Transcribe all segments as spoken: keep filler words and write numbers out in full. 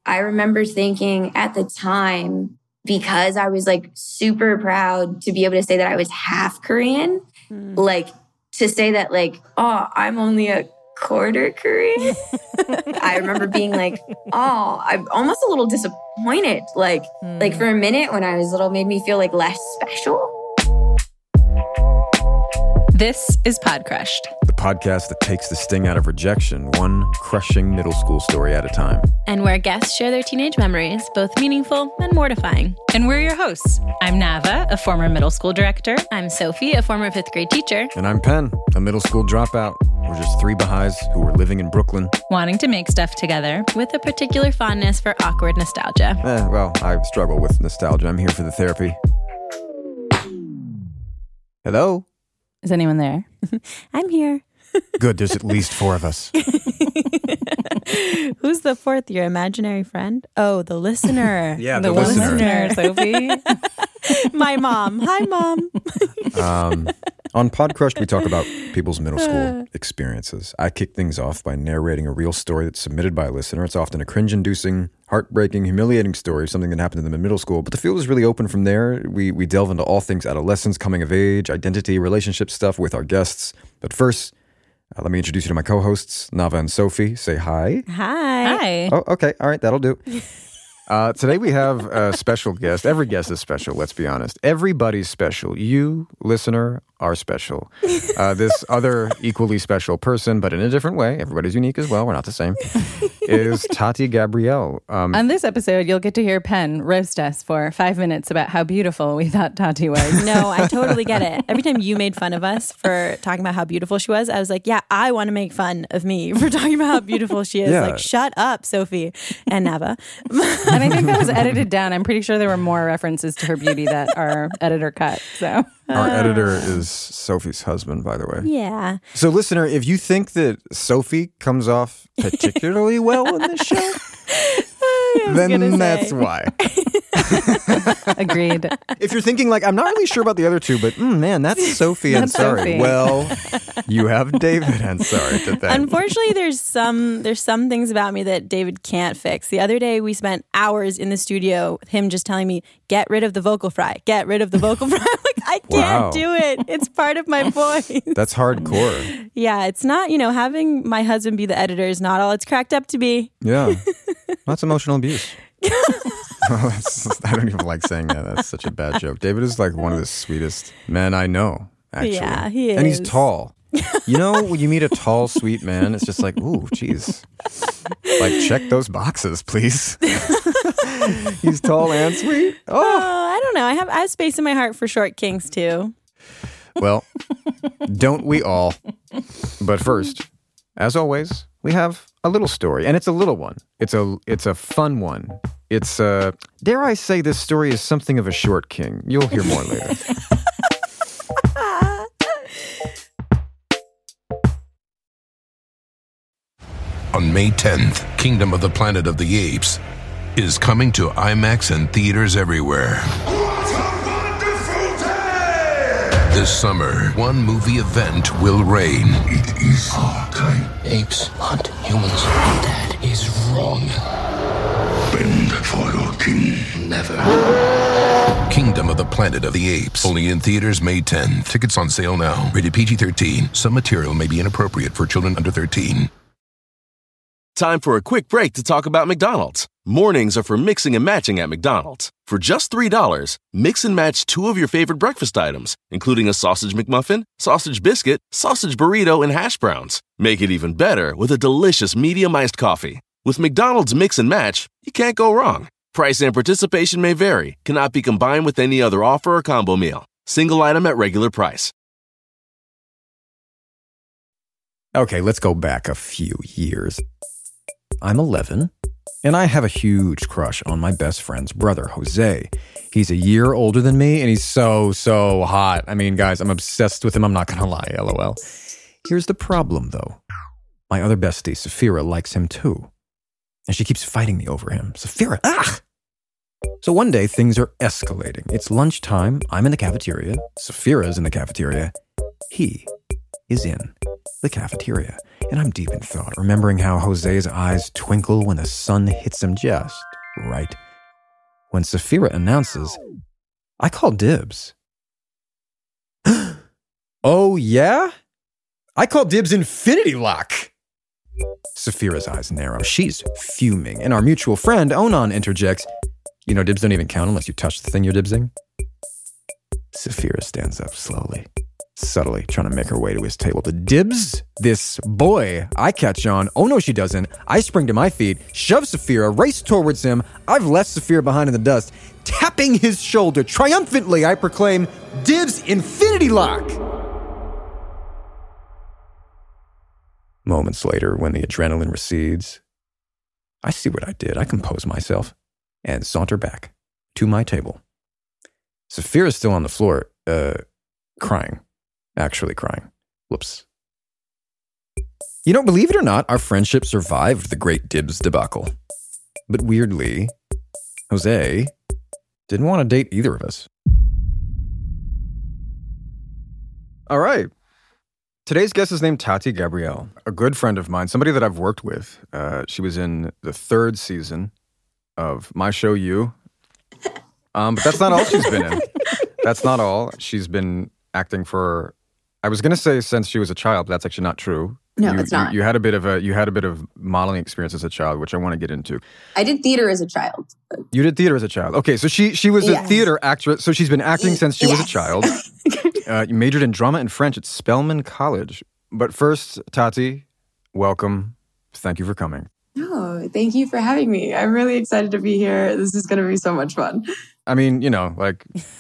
I remember thinking at the time, because I was like super proud to be able to say that I was half Korean, mm. like to say that like, oh, I'm only a quarter Korean. I remember being like, oh, I'm almost a little disappointed. Like, mm. like for a minute when I was little, made me feel like less special. This is Pod Crushed, the podcast that takes the sting out of rejection, one crushing middle school story at a time. And where guests share their teenage memories, both meaningful and mortifying. And we're your hosts. I'm Nava, a former middle school director. I'm Sophie, a former fifth grade teacher. And I'm Penn, a middle school dropout. We're just three baha'is who were living in Brooklyn, wanting to make stuff together with a particular fondness for awkward nostalgia. Eh, well, I struggle with nostalgia. I'm here for the therapy. Hello? Is anyone there? I'm here. Good, there's at least four of us. Who's the fourth? Your imaginary friend? Oh, the listener. Yeah, the, the listener. listener, Sophie. My mom. Hi, Mom. um, on Pod Crushed, we talk about people's middle school experiences. I kick things off by narrating a real story that's submitted by a listener. It's often a cringe-inducing, heartbreaking, humiliating story of something that happened to them in middle school. But the field is really open from there. We we delve into all things adolescence, coming of age, identity, relationship stuff with our guests. But first, uh, let me introduce you to my co-hosts, Nava and Sophie. Say hi. Hi. Hi. Oh, okay. All right. That'll do. Uh, today we have a special guest. Every guest is special, let's be honest. Everybody's special. You, listener, are special. Uh, this other equally special person, but in a different way, everybody's unique as well, we're not the same, is Tati Gabrielle. Um, On this episode, you'll get to hear Penn roast us for five minutes about how beautiful we thought Tati was. No, I totally get it. Every time you made fun of us for talking about how beautiful she was, I was like, yeah, I want to make fun of me for talking about how beautiful she is. Yeah. Like, shut up, Sophie and Nava. And I think that was edited down. I'm pretty sure there were more references to her beauty that our editor cut. So Our editor is Sophie's husband, by the way. Yeah. So, listener, if you think that Sophie comes off particularly well in this show, then that's why. Agreed. If you're thinking, like, I'm not really sure about the other two, but mm, man, that's Sophie and That's sorry. Sophie. Well, you have David and sorry to thank. Unfortunately, there's some there's some things about me that David can't fix. The other day, we spent hours in the studio with him just telling me, get rid of the vocal fry, get rid of the vocal fry. I'm like, I can't Wow. do it. It's part of my voice. That's hardcore. Yeah, it's not, you know, having my husband be the editor is not all it's cracked up to be. Yeah. That's emotional abuse. Oh, that's, I don't even like saying that. That's such a bad joke. David is like one of the sweetest men I know, actually. Yeah, he is. And he's tall. You know, when you meet a tall, sweet man, it's just like, ooh, geez. Like, check those boxes, please. He's tall and sweet. Oh, Oh. I don't know. I have I have space in my heart for short kings, too. Well, don't we all? But first, as always, we have a little story, and it's a little one. It's a it's a fun one. It's uh, dare I say, this story is something of a short king. You'll hear more later. On May tenth, Kingdom of the Planet of the Apes is coming to IMAX and theaters everywhere. What a wonderful day! This summer, one movie event will reign. It is our time. Apes hunt humans. That is wrong. Bend for your king. Never. Kingdom of the Planet of the Apes. Only in theaters May tenth. Tickets on sale now. Rated P G thirteen. Some material may be inappropriate for children under thirteen. Time for a quick break to talk about McDonald's. Mornings are for mixing and matching at McDonald's. For just three dollars, mix and match two of your favorite breakfast items, including a sausage McMuffin, sausage biscuit, sausage burrito, and hash browns. Make it even better with a delicious medium iced coffee. With McDonald's Mix and Match, you can't go wrong. Price and participation may vary, cannot be combined with any other offer or combo meal. Single item at regular price. Okay, let's go back a few years. I'm eleven, and I have a huge crush on my best friend's brother, Jose. He's a year older than me, and he's so, so hot. I mean, guys, I'm obsessed with him. I'm not going to lie, LOL. Here's the problem, though. My other bestie, Safira, likes him too. And she keeps fighting me over him. Safira, ah! So one day, things are escalating. It's lunchtime. I'm in the cafeteria. Safira's in the cafeteria. He is in the cafeteria. And I'm deep in thought, remembering how Jose's eyes twinkle when the sun hits him just right. When Saphira announces, I call dibs. Oh, yeah? I call dibs Infinity Lock. Saphira's eyes narrow. She's fuming. And our mutual friend, Onan, interjects, you know, dibs don't even count unless you touch the thing you're dibsing. Saphira stands up slowly, subtly, trying to make her way to his table to dibs this boy. I catch on. Oh, no, she doesn't. I spring to my feet, shove Saphira, race towards him. I've left Saphira behind in the dust. Tapping his shoulder, triumphantly, I proclaim, dibs Infinity Lock! Moments later, when the adrenaline recedes, I see what I did. I compose myself and saunter back to my table. Saphira's still on the floor, uh, crying. Actually crying. Whoops. You know, believe it or not, our friendship survived the great dibs debacle. But weirdly, Jose didn't want to date either of us. All right. Today's guest is named Tati Gabrielle, a good friend of mine, somebody that I've worked with. Uh, she was in the third season of my show, You. Um, but that's not all she's been in. That's not all. She's been acting for, I was going to say since she was a child, but that's actually not true. No, you, it's not. You, you had a bit of a you had a bit of modeling experience as a child, which I want to get into. I did theater as a child. You did theater as a child. Okay, so she she was yes. a theater actress. So she's been acting since she yes. was a child. uh, you majored in drama and French at Spelman College. But first, Tati, welcome. Thank you for coming. Oh, thank you for having me. I'm really excited to be here. This is going to be so much fun. I mean, you know, like,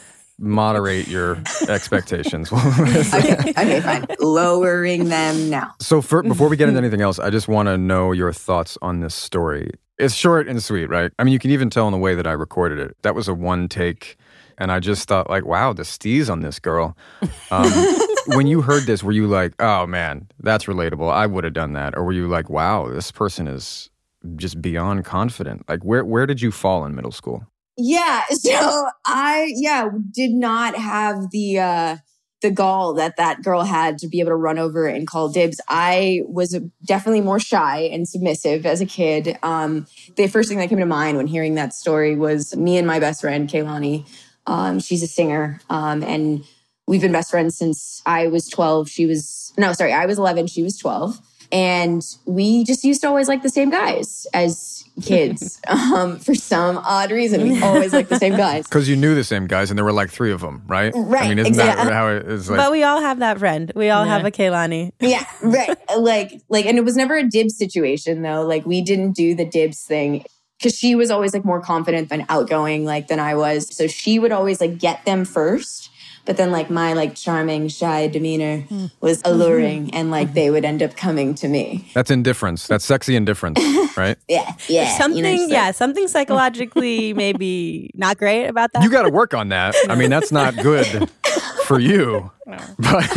moderate your expectations. okay, okay, fine. Lowering them now. So for, before we get into anything else, I just want to know your thoughts on this story. It's short and sweet, right? I mean, you can even tell in the way that I recorded it. That was a one take, and I just thought, like, wow, the steez on this girl. Um, when you heard this, were you like, oh, man, that's relatable. I would have done that. Or were you like, wow, this person is just beyond confident? Like, where where did you fall in middle school? Yeah, so I, yeah, did not have the uh, the gall that that girl had to be able to run over and call dibs. I was definitely more shy and submissive as a kid. Um, the first thing that came to mind when hearing that story was me and my best friend, Kaylani. Um, she's a singer, um, and we've been best friends since I was twelve. She was, no, sorry, I was eleven, she was twelve. And we just used to always like the same guys as kids. um, for some odd reason, we always like the same guys. Because you knew the same guys, and there were like three of them, right? Right. I mean, isn't exactly. that how it is? Like, But we all have that friend. We all Yeah. have a Kaylani. Yeah, right. Like, like, and it was never a dibs situation though. Like, we didn't do the dibs thing because she was always like more confident and outgoing, like than I was. So she would always like get them first. But then like my like charming, shy demeanor was alluring, and like they would end up coming to me. that's indifference. That's sexy indifference, right? Yeah, yeah. Something, you know, just, like- yeah, something psychologically maybe not great about that. You got to work on that. I mean, that's not good for you. But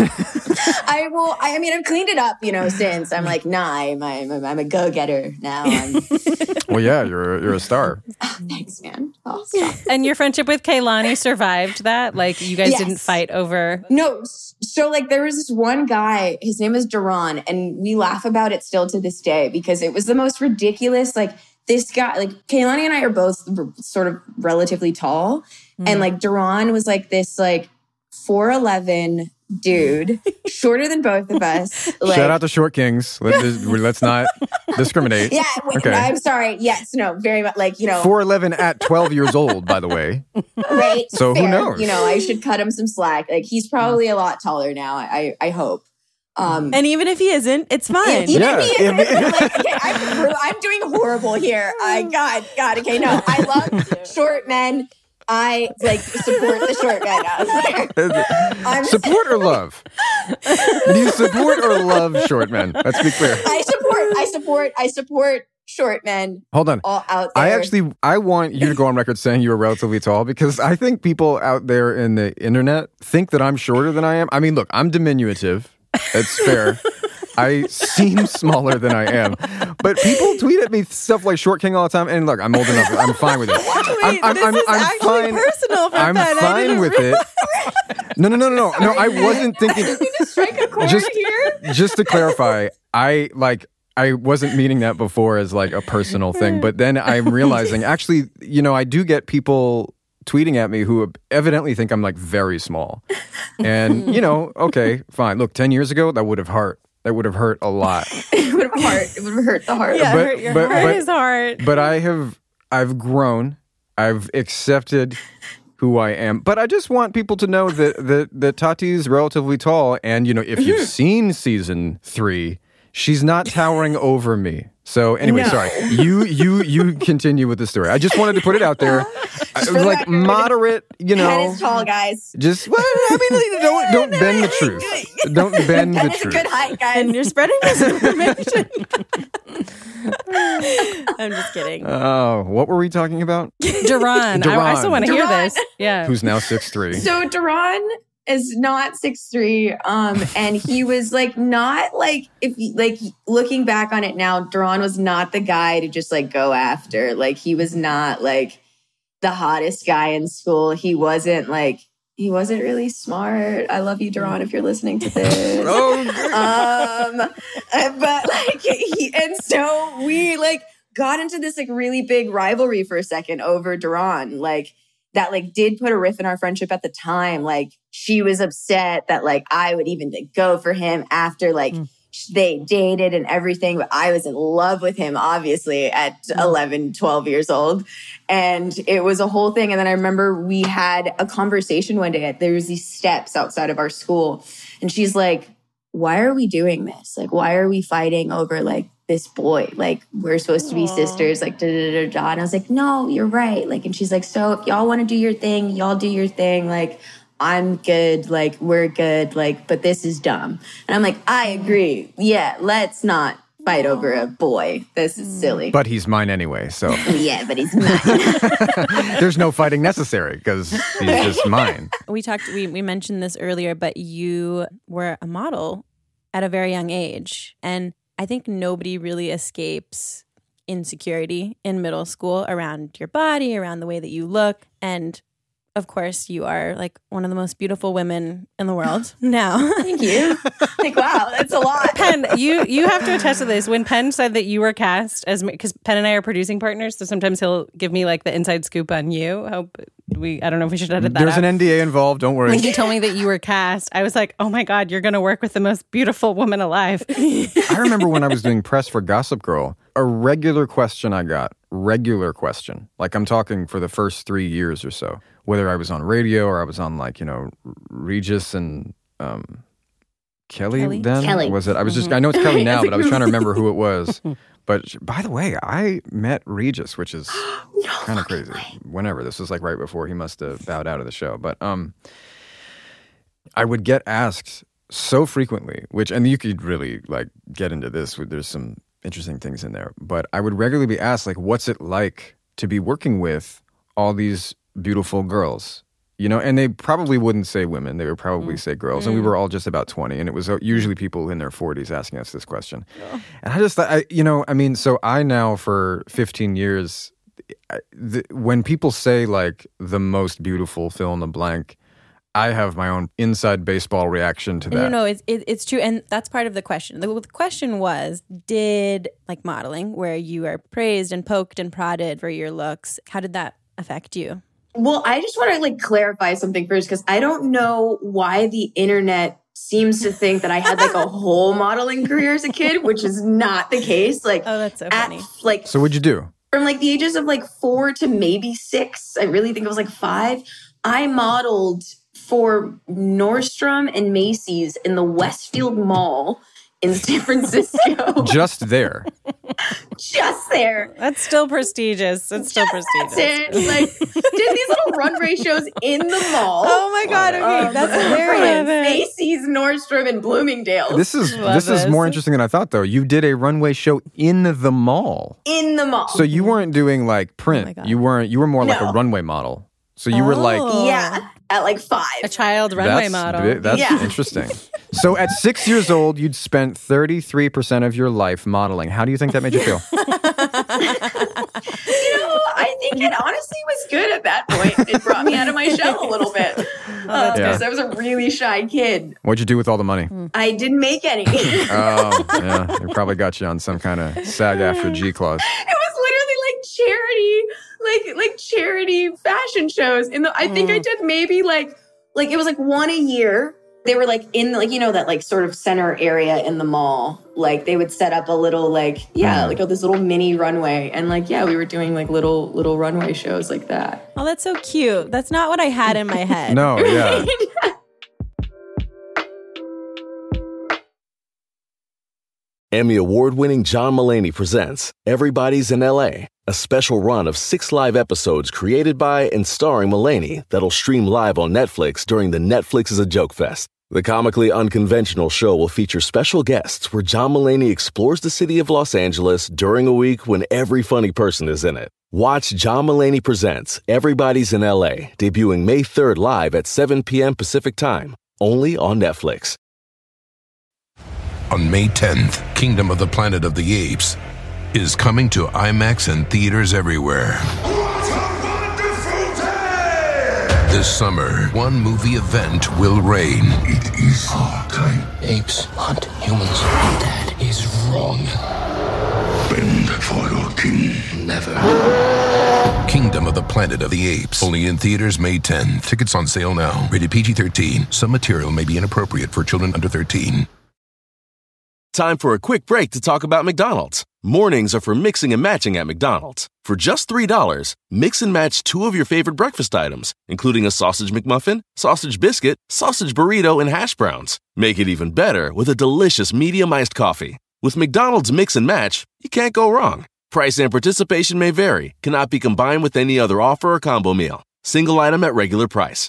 I will. I, I mean, I've cleaned it up, you know, since I'm like, nah, I'm, I'm, I'm a go-getter now. I'm, well, yeah, you're a, you're a star. oh, thanks, man. Oh, stop. And your friendship with Kaylani survived that? Like, you guys Yes. didn't fight over... No, so like there was this one guy, his name is Duran, and we laugh about it still to this day because it was the most ridiculous. Like this guy, like Kaylani and I are both r- sort of relatively tall, mm. and like Duran was like this like four eleven dude, shorter than both of us. Like, Shout out to Short Kings. Let, let's not discriminate. Yeah, wait, okay. I'm sorry. Yes, no, very much like, you know. four eleven at twelve years old, by the way. Right. So fair. who knows? You know, I should cut him some slack. Like he's probably a lot taller now, I I hope. Um, and even if he isn't, it's fine. Even Yeah. if he isn't, like, okay, I'm, I'm doing horrible here. I God, God, okay, no. I love short men. I like support the short men out there. I'm Support or love? Do you support or love short men? Let's be clear. I support, I support, I support short men. Hold on. All out there. I actually, I want you to go on record saying you are relatively tall because I think people out there in the internet think that I'm shorter than I am. I mean, look, I'm diminutive. It's fair. I seem smaller than I am. But people tweet at me stuff like Short King all the time. And look, I'm old enough. I'm fine with it. Wait, I'm, I'm, this I'm, is I'm actually fine. personal for I'm Ben. I fine didn't with it. No, no, no, no, no. No, I wasn't thinking. Strike a chord Just, here. just to clarify, I like. I wasn't meaning that before as like a personal thing, but then I'm realizing actually, you know, I do get people tweeting at me who evidently think I'm like very small. And, you know, okay, fine. Look, ten years ago, that would have hurt. That would have hurt a lot. It would have hurt. It would have hurt the heart. Yeah, But- hurt your but- heart. but- His heart. But I have, I've grown. I've accepted who I am. But I just want people to know that, that, that Tati's relatively tall. And, you know, if you've seen season three, she's not towering over me. So anyway, No. sorry. You you you continue with the story. I just wanted to put it out there. I- for the like record, moderate, you Ben know. is tall, guys. Just well, I mean, don't don't bend the truth. Don't bend Ben the is a truth. good height, guys. And you're spreading misinformation. I'm just kidding. Oh, what were we talking about? Duran. I, I still want to hear Duran. this. Yeah. Who's now six three? So Duran is not six three, um, and he was like not like if you- like looking back on it now, Duran was not the guy to just like go after. Like he was not like the hottest guy in school. He wasn't like he wasn't really smart. I love you, Duran, if you're listening to this. Oh, um, but like he and so we like got into this like really big rivalry for a second over Duran. Like that like did put a riff in our friendship at the time. Like she was upset that like I would even like, go for him after like Mm. they dated and everything, but I was in love with him obviously at eleven, twelve years old. And it was a whole thing. And then I remember we had a conversation one day. There was these steps outside of our school. And she's like, why are we doing this? Like, why are we fighting over like this boy? Like, we're supposed to be sisters, like, da da da da. And I was like, no, you're right. Like, and she's like, so if y'all want to do your thing, y'all do your thing. Like, I'm good. Like, we're good. Like, but this is dumb. And I'm like, I agree. Yeah, let's not fight over a boy. This is silly. but he's mine anyway, so Yeah, but he's mine. there's no fighting necessary because he's just mine. We talked, we, we mentioned this earlier, but you were a model at a very young age. And I think nobody really escapes insecurity in middle school around your body, around the way that you look. And of course, you are like one of the most beautiful women in the world now. Thank you. Like, wow, that's a lot. Penn, you you have to attest to this. When Penn said that you were cast as, because Penn and I are producing partners, so sometimes he'll give me like the inside scoop on you. I hope we, I don't know if we should edit that There's out. an N D A involved. Don't worry. When he told me that you were cast, I was like, oh my God, you're going to work with the most beautiful woman alive. I remember when I was doing press for Gossip Girl, a regular question I got, regular question, like I'm talking for the first three years or so, whether I was on radio or I was on like, you know, Regis and um, Kelly, Kelly? then? Kelly. Was it? I was just, I know it's Kelly now, It's but I was trying to remember who it was. But by the way, I met Regis, which is kind of crazy. Whenever. This was like right before he must have bowed out of the show. But um, I would get asked so frequently, which, and you could really like get into this, there's some interesting things in there, but I would regularly be asked like, what's it like to be working with all these beautiful girls? You know, and they probably wouldn't say women. They would probably say girls. And we were all just about twenty. And it was usually people in their forties asking us this question. Oh. And I just thought, I, you know, I mean, so I now for fifteen years, I, the, when people say like the most beautiful fill in the blank, I have my own inside baseball reaction to that. No, no, it's it, it's true, and that's part of the question. The, the question was, did like modeling, where you are praised and poked and prodded for your looks, how did that affect you? Well, I just want to like clarify something first, because I don't know why the internet seems to think that I had like a whole modeling career as a kid, which is not the case. Like, oh, that's so at, funny. Like, so what'd you do? From like the ages of like four to maybe six, I really think it was like five, I modeled for Nordstrom and Macy's in the Westfield Mall in San Francisco. Just there. Just there. That's still prestigious. It's still Just prestigious. That's it. Like, did these little runway shows in the mall. Oh my God, okay, Um, that's for hilarious. Macy's, Nordstrom, and Bloomingdale's. This is Love this is this. more interesting than I thought, though. You did a runway show in the mall. In the mall. So you weren't doing like Oh my print. God. you weren't. You were more like a No. runway model. So you were like, Yeah, at like five. A child runway that's, model. That's Yeah. interesting. So at six years old, you'd spent thirty-three percent of your life modeling. How do you think that made you feel? You know, I think it honestly was good at that point. It brought me out of my shell a little bit. Yeah. Because I was a really shy kid. What'd you do with all the money? I didn't make any. it Oh, yeah. They probably got you on some kind of SAG-AFTRA G clause. was literally like charity, like like charity fashion shows. In the, I think I did maybe like like it was like one a year. They were like in the, like, you know, that like sort of center area in the mall. Like they would set up a little like, yeah, like oh, this little mini runway. And like, yeah, we were doing like little, little runway shows like that. Oh, that's so cute. That's not what I had in my head. No, yeah. Emmy award-winning John Mulaney presents Everybody's in L A, a special run of six live episodes created by and starring Mulaney that'll stream live on Netflix during the Netflix is a Joke Fest. The comically unconventional show will feature special guests where John Mulaney explores the city of Los Angeles during a week when every funny person is in it. Watch John Mulaney Presents Everybody's in L A, debuting May third live at seven p.m. Pacific Time, only on Netflix. On May tenth, Kingdom of the Planet of the Apes is coming to IMAX and theaters everywhere. What a wonderful day! This summer, one movie event will reign. It is our time. Apes hunt humans. That is wrong. Bend for your king. Never. Kingdom of the Planet of the Apes. Only in theaters May tenth. Tickets on sale now. Rated P G thirteen. Some material may be inappropriate for children under thirteen. Time for a quick break to talk about McDonald's. Mornings are for mixing and matching at McDonald's. For just three dollars, mix and match two of your favorite breakfast items, including a sausage McMuffin, sausage biscuit, sausage burrito, and hash browns. Make it even better with a delicious medium iced coffee. With McDonald's Mix and Match, you can't go wrong. Price and participation may vary, cannot be combined with any other offer or combo meal. Single item at regular price.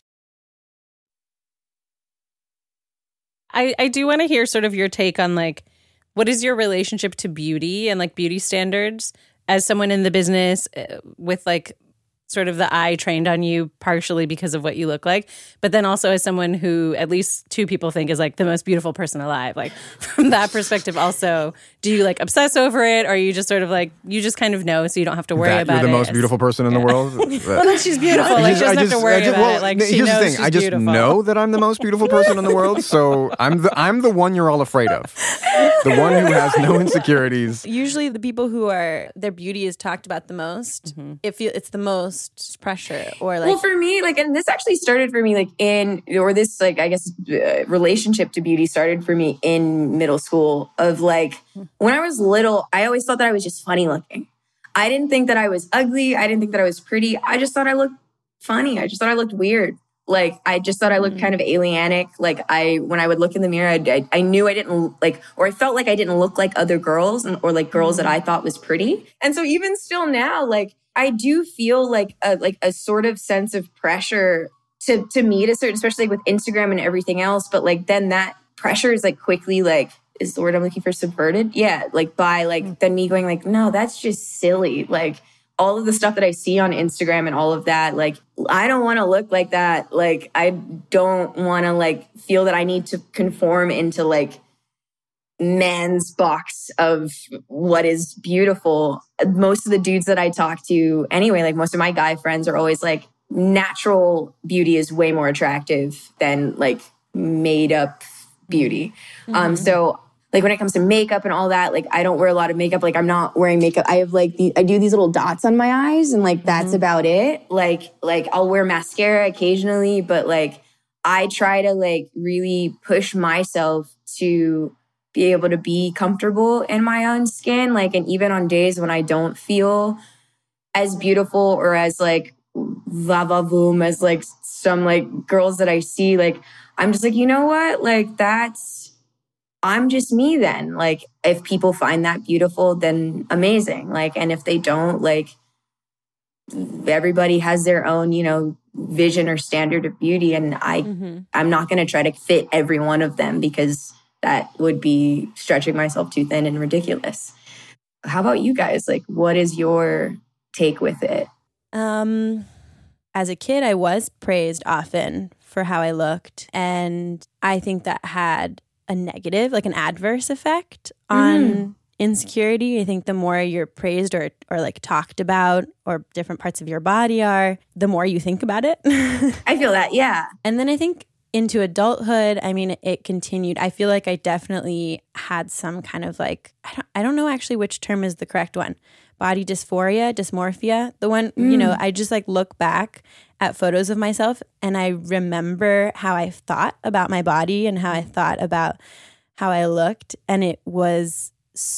I, I do want to hear sort of your take on like, what is your relationship to beauty and like beauty standards as someone in the business uh, with like sort of the eye trained on you partially because of what you look like, but then also as someone who at least two people think is like the most beautiful person alive. Like from that perspective also, do you like obsess over it, or are you just sort of like, you just kind of know so you don't have to worry that about it? You're the most beautiful person in the world? Well, then she's beautiful. Like, she doesn't have to worry about well, it. Like, she here's knows the thing. she's I just beautiful. know that I'm the most beautiful person in the world, so I'm the I'm the one you're all afraid of. The one who has no insecurities. Usually the people who are, their beauty is talked about the most, Mm-hmm. it feel, it's the most pressure or like. Well, for me, like, and this actually started for me, like, in, or this, like, I guess, uh, relationship to beauty started for me in middle school. Of like, when I was little, I always thought that I was just funny looking. I didn't think that I was ugly. I didn't think that I was pretty. I just thought I looked funny. I just thought I looked weird. Like, I just thought I looked kind of alienic. Like, I, when I would look in the mirror, I, I, I knew I didn't, like, or I felt like I didn't look like other girls, and, or like girls that I thought was pretty. And so even still now, like, I do feel like a, like a sort of sense of pressure to, to meet a certain, especially with Instagram and everything else. But like, then that pressure is like quickly, like, is the word I'm looking for, subverted? Yeah. Like by like, then me going like, no, that's just silly. Like, all of the stuff that I see on Instagram and all of that, like, I don't want to look like that. Like, I don't want to like feel that I need to conform into like man's box of what is beautiful. Most of the dudes that I talk to anyway, like most of my guy friends are always like, natural beauty is way more attractive than like made up beauty. Mm-hmm. Um, so like when it comes to makeup and all that, like I don't wear a lot of makeup. Like I'm not wearing makeup. I have like, the, I do these little dots on my eyes and like, that's mm-hmm. about it. Like, like I'll wear mascara occasionally, but like I try to like really push myself to be able to be comfortable in my own skin. Like, and even on days when I don't feel as beautiful or as like va-va-voom as like some like girls that I see, like, I'm just like, you know what? Like that's, I'm just me then. Like if people find that beautiful, then amazing. Like, and if they don't, like everybody has their own, you know, vision or standard of beauty. And I, mm-hmm. I'm not going to try to fit every one of them because that would be stretching myself too thin and ridiculous. How about you guys? Like, what is your take with it? Um, I as a kid, I was praised often for how I looked. And I think that had a negative, like an adverse effect on mm. insecurity. I think the more you're praised or or like talked about or different parts of your body are, the more you think about it. I feel that, yeah. And then I think into adulthood, I mean, it continued. I feel like I definitely had some kind of like, I don't, I don't know actually which term is the correct one. Body dysphoria, dysmorphia. The one, mm. you know, I just like look back at photos of myself and I remember how I thought about my body and how I thought about how I looked. And it was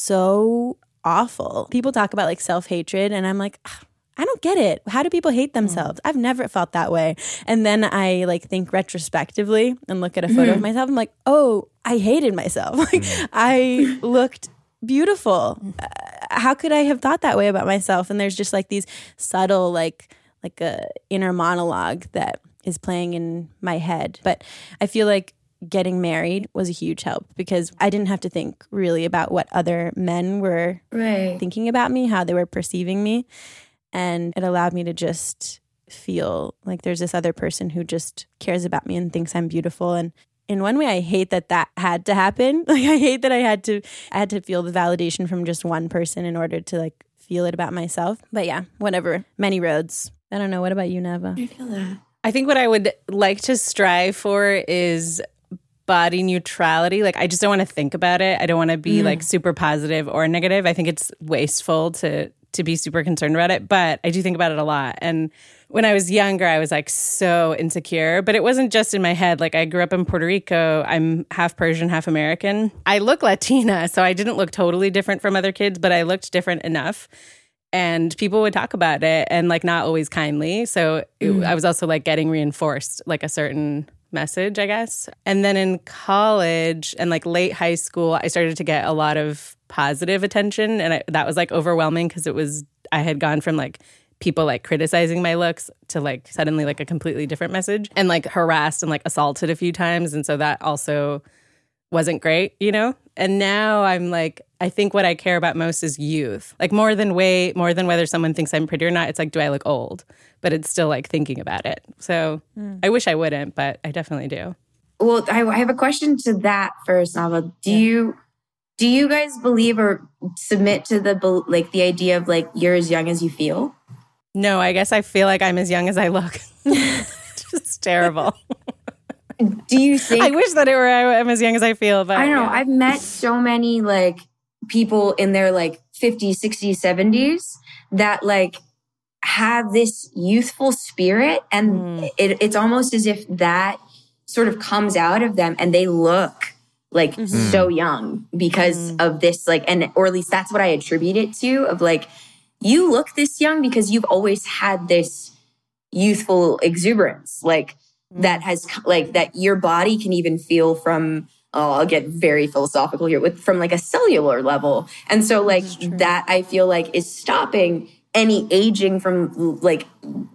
so awful. People talk about like self-hatred and I'm like, I don't get it. How do people hate themselves? I've never felt that way. And then I like think retrospectively and look at a photo mm. of myself. I'm like, oh, I hated myself. Like mm. I looked beautiful. Uh, how could I have thought that way about myself? And there's just like these subtle like like a inner monologue that is playing in my head. But I feel like getting married was a huge help because I didn't have to think really about what other men were right. thinking about me, how they were perceiving me. And it allowed me to just feel like there's this other person who just cares about me and thinks I'm beautiful. And in one way, I hate that that had to happen. Like I hate that I had to I had to feel the validation from just one person in order to like feel it about myself. But yeah, whatever. Many roads. I don't know. What about you, Neva? I feel that. I think what I would like to strive for is body neutrality. Like I just don't want to think about it. I don't want to be mm. like super positive or negative. I think it's wasteful to to be super concerned about it, but I do think about it a lot. And when I was younger, I was like so insecure, but it wasn't just in my head. Like I grew up in Puerto Rico. I'm half Persian, half American. I look Latina, so I didn't look totally different from other kids, but I looked different enough. And people would talk about it and like not always kindly. So it, mm. I was also like getting reinforced like a certain message, I guess. And then in college and like late high school, I started to get a lot of positive attention. And I, that was like overwhelming because it was, I had gone from like people like criticizing my looks to like suddenly like a completely different message and like harassed and like assaulted a few times. And so that also wasn't great, you know? And now I'm like, I think what I care about most is youth. Like more than weight, more than whether someone thinks I'm pretty or not. It's like, do I look old? But it's still like thinking about it. So mm. I wish I wouldn't, but I definitely do. Well, I, I have a question to that first, Nava. Do yeah. you do you guys believe or submit to the like the idea of like you're as young as you feel? No, I guess I feel like I'm as young as I look. Just terrible. Do you think? I wish that it were I'm as young as I feel, but I don't know. Yeah. I've met so many like people in their like fifties, sixties, seventies that like have this youthful spirit, and mm. it, it's almost as if that sort of comes out of them, and they look like mm-hmm. so young because mm. of this, like, and or at least that's what I attribute it to. Of like, you look this young because you've always had this youthful exuberance, like. That has like that your body can even feel from, oh, I'll get very philosophical here, with from like a cellular level. And so like that I feel like is stopping any aging from like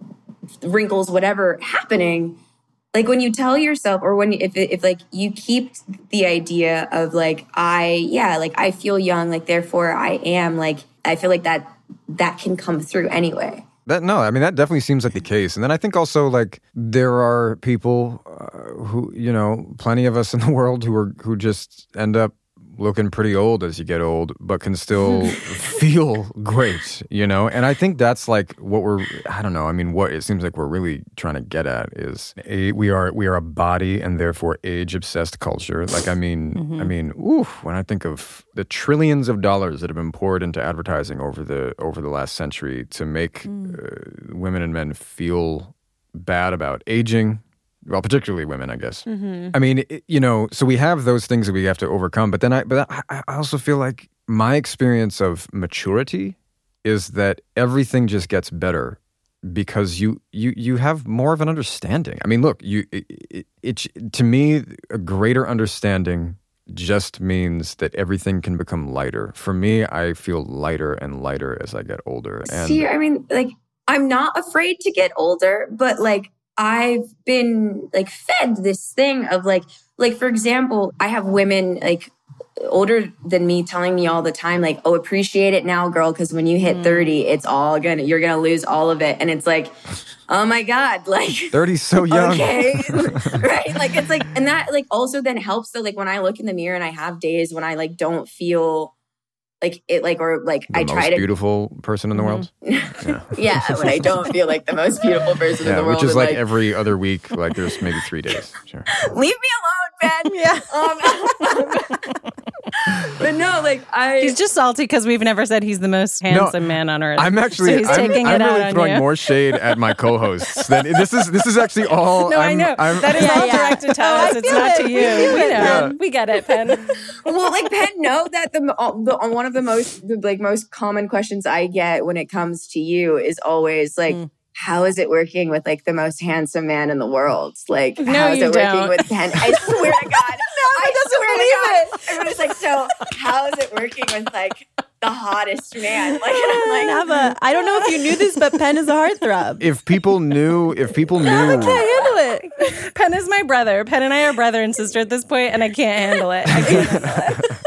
wrinkles, whatever happening. Like when you tell yourself, or when if if like you keep the idea of like, I, yeah, like I feel young, like therefore I am, like, I feel like that that can come through anyway. That, no, I mean, that definitely seems like the case. And then I think also, like, there are people uh, who, you know, plenty of us in the world who are who just end up looking pretty old as you get old, but can still feel great, you know? And I think that's like what we're, I don't know, I mean, what it seems like we're really trying to get at is a, we are we are a body and therefore age-obsessed culture. Like, I mean, mm-hmm. I mean, oof, when I think of the trillions of dollars that have been poured into advertising over the over the last century to make mm. uh, women and men feel bad about aging, well, particularly women, I guess. Mm-hmm. I mean, it, you know, so we have those things that we have to overcome. But then I, but I, I also feel like my experience of maturity is that everything just gets better because you you you have more of an understanding. I mean, look, you it, it, it to me, a greater understanding just means that everything can become lighter. For me, I feel lighter and lighter as I get older. And see, I mean, like, I'm not afraid to get older, but like, I've been like fed this thing of like, like, for example, I have women like older than me telling me all the time, like, oh, appreciate it now, girl, because when you hit mm. thirty, it's all gonna, you're gonna lose all of it. And it's like, oh my God, like thirty's so young. Okay. Right. Like, it's like, and that like also then helps that like when I look in the mirror and I have days when I like don't feel like it, like, or like the I most try to beautiful person in the world. yeah. yeah. When I don't feel like the most beautiful person yeah, in the world. Which is like, like every other week, like there's maybe three days. Sure. Leave me alone, Ben. Yeah. Um, but no, like I. He's just salty because we've never said he's the most handsome no, man on earth. I'm actually. So he's I'm, taking I'm it really out throwing on you. more shade at my co-hosts. Than, this is this is actually all. No, I'm, I know I'm, that is yeah, all yeah. directed to oh, us. It's not it. to you. We, feel we it, know. Pen. We get it, Pen. Well, like Pen, know that the, the one of the most the, like most common questions I get when it comes to you is always like. Mm. How is it working with like the most handsome man in the world? Like, no, how is you it don't. working with Pen? I swear to God. no, I swear to God. Everybody's like, so how is it working with like the hottest man? Like, I'm like, Nava, I don't know if you knew this, but Pen is a heartthrob. If people knew, if people knew. Nava can't handle it. Pen is my brother. Pen and I are brother and sister at this point, and I can't handle it. I can't handle it.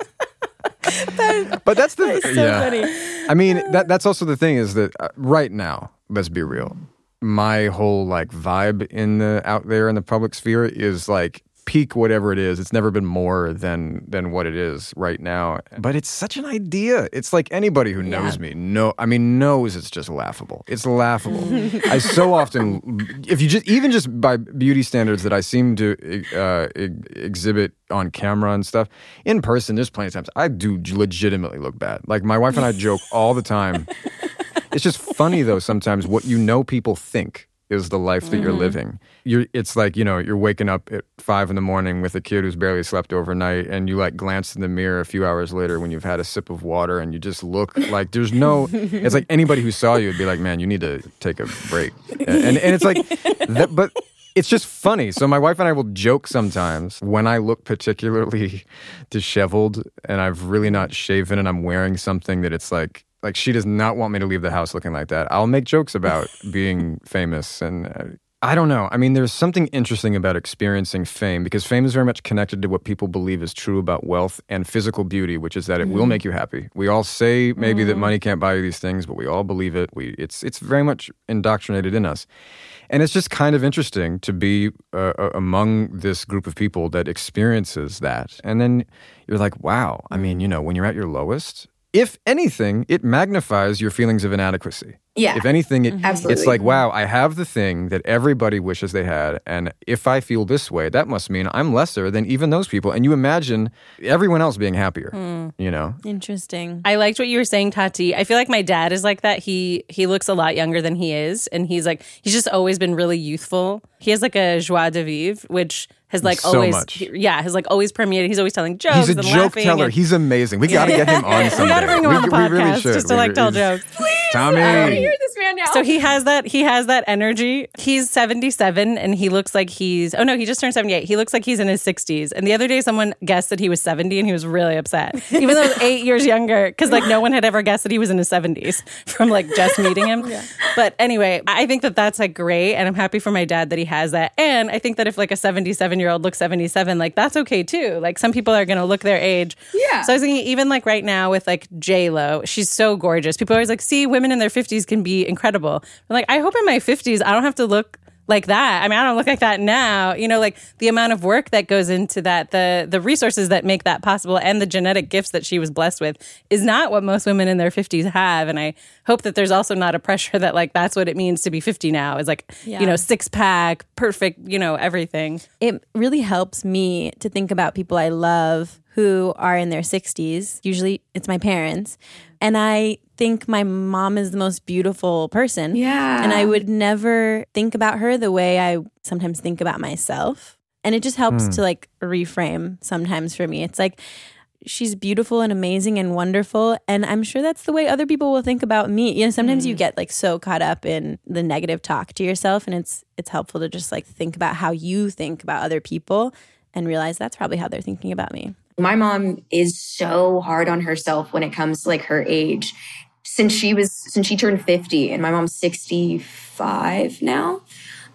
But that's the that's so yeah. funny. I mean, that that's also the thing is that uh, right now, let's be real. My whole like vibe in the out there in the public sphere is like peak whatever it is. It's never been more than than what it is right now. But it's such an idea. It's like anybody who knows yeah. me, no, I mean knows it's just laughable. It's laughable. I so often, if you just even just by beauty standards that I seem to uh, exhibit on camera and stuff, in person, there's plenty of times I do legitimately look bad. Like my wife and I joke all the time. It's just funny though sometimes what you know people think is the life that mm-hmm. you're living. You're, it's like, you know, you're waking up at five in the morning with a kid who's barely slept overnight and you like glance in the mirror a few hours later when you've had a sip of water and you just look like there's no, it's like anybody who saw you would be like, man, you need to take a break. And, and it's like, that, but it's just funny. So my wife and I will joke sometimes when I look particularly disheveled and I've really not shaven and I'm wearing something that it's like, Like, she does not want me to leave the house looking like that. I'll make jokes about being famous. And uh, I don't know. I mean, there's something interesting about experiencing fame because fame is very much connected to what people believe is true about wealth and physical beauty, which is that it mm. will make you happy. We all say maybe mm. that money can't buy you these things, but we all believe it. We It's, it's very much indoctrinated in us. And it's just kind of interesting to be uh, among this group of people that experiences that. And then you're like, wow. I mean, you know, when you're at your lowest, if anything, it magnifies your feelings of inadequacy. Yeah. If anything, it, Absolutely. it's like, wow, I have the thing that everybody wishes they had. And if I feel this way, that must mean I'm lesser than even those people. And you imagine everyone else being happier, mm. you know? Interesting. I liked what you were saying, Tati. I feel like my dad is like that. He he looks a lot younger than he is. And he's like, he's just always been really youthful. He has like a joie de vivre, which has like so always, much. He, yeah, has like always permeated. He's always telling jokes. He's a and joke laughing teller. And, He's amazing. We got to get him on someday. We got to bring him we, on the we podcast really should. just to we, like tell jokes. Please, Tommy. I want to hear this man now. So he has that. He has that energy. He's seventy-seven, and he looks like he's. Oh no, he just turned seventy-eight. He looks like he's in his sixties. And the other day, someone guessed that he was seventy, and he was really upset, even though he was eight years younger, because like no one had ever guessed that he was in his seventies from like just meeting him. Yeah. But anyway, I think that that's like great, and I'm happy for my dad that he has that. And I think that if like a seventy-seven year old looks seventy-seven, like that's okay too. Like some people are going to look their age. Yeah. So I was thinking, even like right now with like J Lo, she's so gorgeous. People are always like, see, women in their fifties can be incredible. I'm like, I hope in my fifties I don't have to look like that. I mean, I don't look like that now. You know, like the amount of work that goes into that, the the resources that make that possible, and the genetic gifts that she was blessed with is not what most women in their fifties have. And I hope that there's also not a pressure that like that's what it means to be fifty now is like, yeah. you know, six pack, perfect, you know, everything. It really helps me to think about people I love who are in their sixties. Usually it's my parents. And I think my mom is the most beautiful person. Yeah. And I would never think about her the way I sometimes think about myself. And it just helps mm. to like reframe sometimes for me. It's like, she's beautiful and amazing and wonderful. And I'm sure that's the way other people will think about me. You know, sometimes mm. you get like so caught up in the negative talk to yourself. And it's it's helpful to just like think about how you think about other people and realize that's probably how they're thinking about me. My mom is so hard on herself when it comes to like her age. Since she was, since she turned fifty, and my mom's sixty-five now.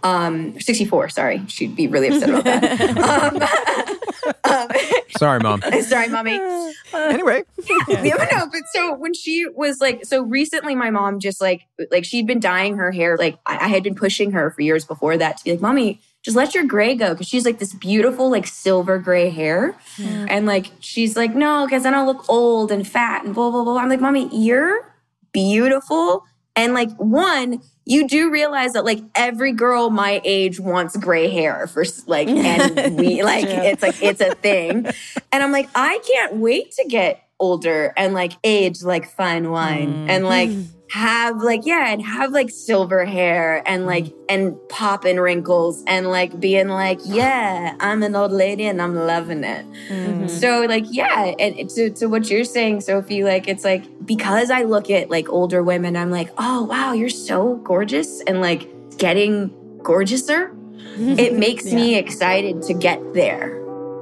Um, sixty-four, sorry. She'd be really upset about that. um, um, Sorry, Mom. Sorry, Mommy. Anyway. yeah, but no, but so when she was like, so recently my mom just like, like she'd been dyeing her hair. Like I, I had been pushing her for years before that to be like, Mommy, just let your gray go. Cause she's like this beautiful, like silver gray hair. Mm. And like, she's like, no, cause then I'll look old and fat and blah, blah, blah. I'm like, Mommy, you're beautiful. And like, one, you do realize that like every girl my age wants gray hair for like, and we like, it's like, it's a thing. And I'm like, I can't wait to get older and like age like fine wine mm. and like have like, yeah, and have like silver hair and like, and popping wrinkles and like being like, yeah, I'm an old lady and I'm loving it. Mm-hmm. So like, yeah. And to, to what you're saying, Sophie, like, it's like, because I look at like older women, I'm like, oh, wow, you're so gorgeous and like getting gorgeouser. It makes yeah. me excited to get there.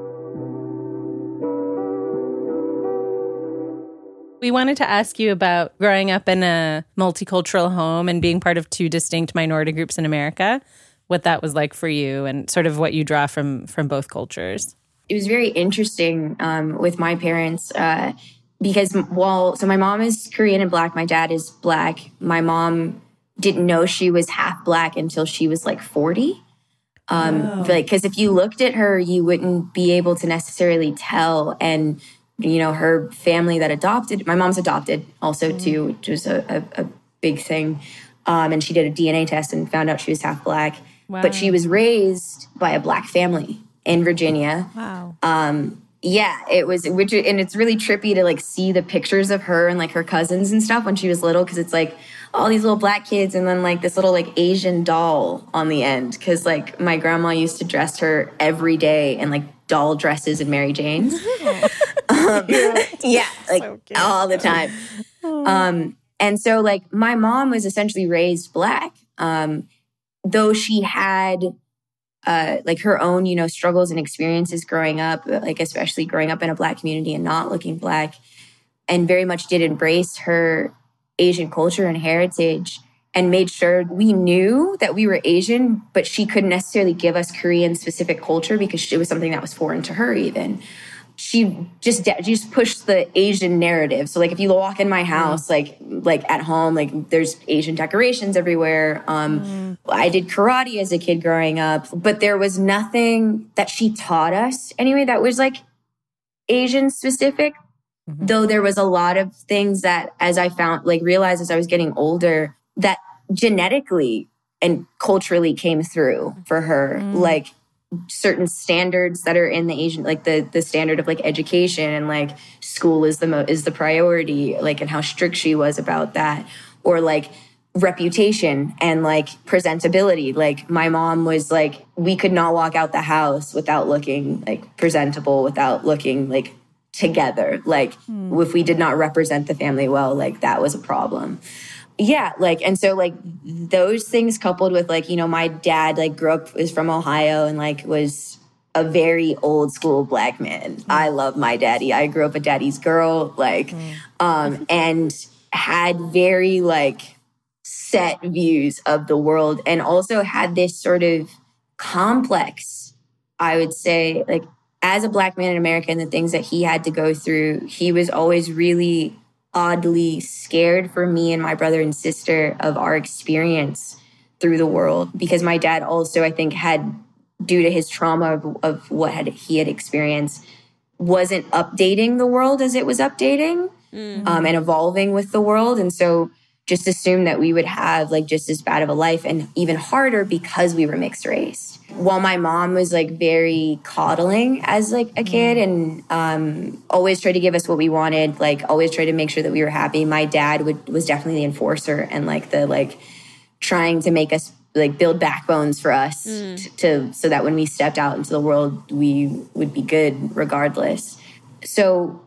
We wanted to ask you about growing up in a multicultural home and being part of two distinct minority groups in America, what that was like for you and sort of what you draw from from both cultures. It was very interesting um, with my parents uh, because while, so my mom is Korean and Black, my dad is Black. My mom didn't know she was half Black until she was like forty. Um, oh. Like, because if you looked at her, you wouldn't be able to necessarily tell. And you know, her family that adopted, my mom's adopted also mm. too, which was a, a, a big thing. Um, and she did a D N A test and found out she was half Black. Wow. But she was raised by a Black family in Virginia. Wow. Um, yeah, it was, which, and it's really trippy to like see the pictures of her and like her cousins and stuff when she was little. Cause it's like all these little Black kids and then like this little like Asian doll on the end. Cause like my grandma used to dress her every day in like doll dresses and Mary Janes. um, yeah, like so all the time. Um, and so like my mom was essentially raised Black, um, though she had uh, like her own, you know, struggles and experiences growing up, like especially growing up in a Black community and not looking Black, and very much did embrace her Asian culture and heritage and made sure we knew that we were Asian, but she couldn't necessarily give us Korean specific culture because it was something that was foreign to her even. She just just pushed the Asian narrative. So like if you walk in my house, like like at home, like there's Asian decorations everywhere. Um, mm. I did karate as a kid growing up, but there was nothing that she taught us anyway that was like Asian specific. Mm-hmm. Though there was a lot of things that as I found, like realized as I was getting older, that genetically and culturally came through for her. Mm. Like certain standards that are in the Asian, like the the standard of like education and like school is the mo- is the priority, like, and how strict she was about that, or like reputation and like presentability. Like my mom was like, we could not walk out the house without looking like presentable, without looking like together. Like mm. if we did not represent the family well, like that was a problem. Yeah, like, and so, like, those things coupled with, like, you know, my dad, like, grew up, is from Ohio and, like, was a very old school Black man. Mm. I love my daddy. I grew up a daddy's girl, like, mm. um, and had very, like, set views of the world and also had this sort of complex, I would say, like, as a Black man in America and the things that he had to go through, he was always really oddly scared for me and my brother and sister of our experience through the world, because my dad also, I think, had, due to his trauma of, of what had he had experienced, wasn't updating the world as it was updating mm-hmm. um, and evolving with the world. And so just assumed that we would have like just as bad of a life and even harder because we were mixed race. While my mom was like very coddling as like a kid and um, always tried to give us what we wanted, like always tried to make sure that we were happy. My dad would was definitely the enforcer and like the like trying to make us like build backbones for us mm. t- to so that when we stepped out into the world, we would be good regardless. So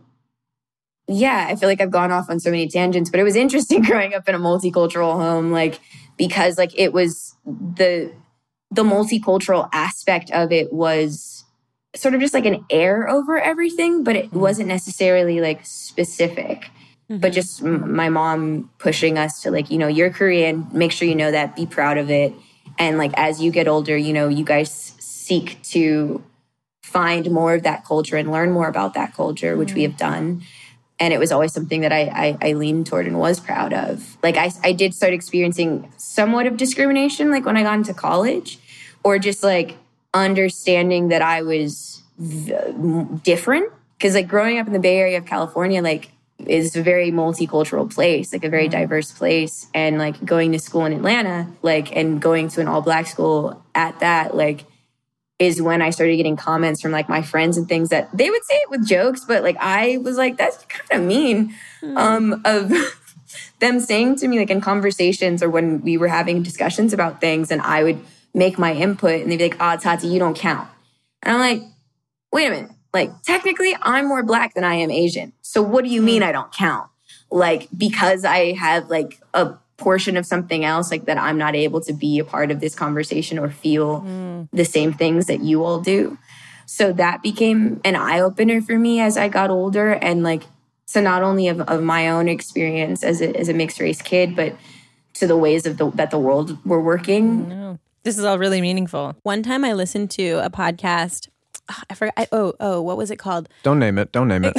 yeah, I feel like I've gone off on so many tangents, but it was interesting growing up in a multicultural home, like because like it was the the multicultural aspect of it was sort of just like an air over everything, but it wasn't necessarily like specific. Mm-hmm. But just m- my mom pushing us to like, you know, you're Korean, make sure you know that, be proud of it. And like, as you get older, you know, you guys seek to find more of that culture and learn more about that culture, which mm. we have done. And it was always something that I, I, I leaned toward and was proud of. Like I, I did start experiencing somewhat of discrimination, like when I got into college, or just like understanding that I was v- different. Because like growing up in the Bay Area of California, like is a very multicultural place, like a very diverse place. And like going to school in Atlanta, like, and going to an all Black school at that, like, is when I started getting comments from like my friends and things that they would say it with jokes, but like I was like, that's kind of mean, mm. um, of them saying to me like in conversations or when we were having discussions about things, and I would make my input and they'd be like, "Ah, oh, Tati, you don't count." And I'm like, wait a minute, like technically I'm more Black than I am Asian. So what do you mean I don't count? Like, because I have like a portion of something else, like that I'm not able to be a part of this conversation or feel mm. the same things that you all do. So that became an eye-opener for me as I got older, and like to not only of, of my own experience as a, as a mixed race kid, but to the ways of the, that the world were working. No. This is all really meaningful. One time I listened to a podcast. Oh, I forgot. I, oh, oh, what was it called? Don't name it. Don't name it.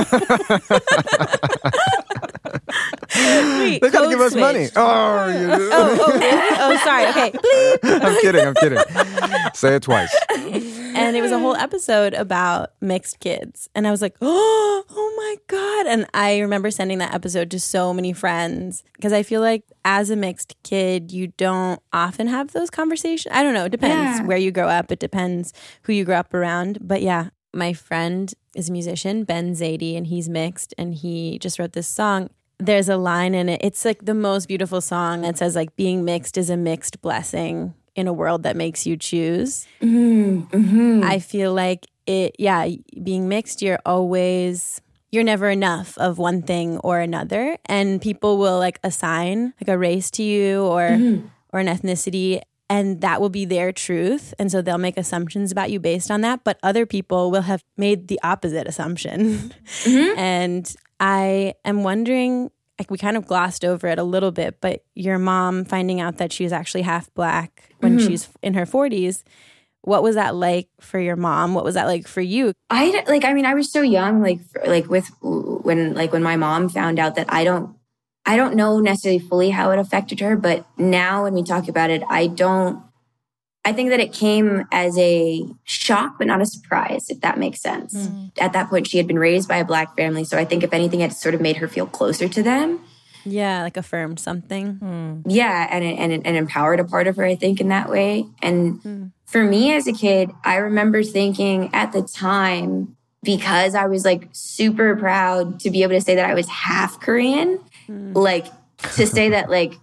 Wait, they gotta give us money. Oh, you do. oh, oh, really? Oh, sorry. Okay, bleep. I'm kidding. I'm kidding. Say it twice. And it was a whole episode about mixed kids, and I was like, oh, oh my god! And I remember sending that episode to so many friends because I feel like as a mixed kid, you don't often have those conversations. I don't know. It depends yeah. where you grow up. It depends who you grew up around. But yeah, my friend is a musician, Ben Zadie, and he's mixed, and he just wrote this song. There's a line in it. It's like the most beautiful song that says like being mixed is a mixed blessing in a world that makes you choose. Mm-hmm. Mm-hmm. I feel like it, yeah, being mixed, you're always, you're never enough of one thing or another. And people will like assign like a race to you or mm-hmm. or an ethnicity, and that will be their truth. And so they'll make assumptions about you based on that. But other people will have made the opposite assumption. Mm-hmm. And I am wondering, like we kind of glossed over it a little bit, but your mom finding out that she was actually half Black when mm-hmm. she's in her forties, what was that like for your mom? What was that like for you? I like, I mean, I was so young, like, like with when, like when my mom found out that I don't, I don't know necessarily fully how it affected her, but now when we talk about it, I don't, I think that it came as a shock, but not a surprise, if that makes sense. Mm. At that point, she had been raised by a Black family. So I think if anything, it sort of made her feel closer to them. Yeah, like affirmed something. Mm. Yeah, and, and, and empowered a part of her, I think, in that way. And mm. for me as a kid, I remember thinking at the time, because I was like super proud to be able to say that I was half Korean, mm. like to say that like,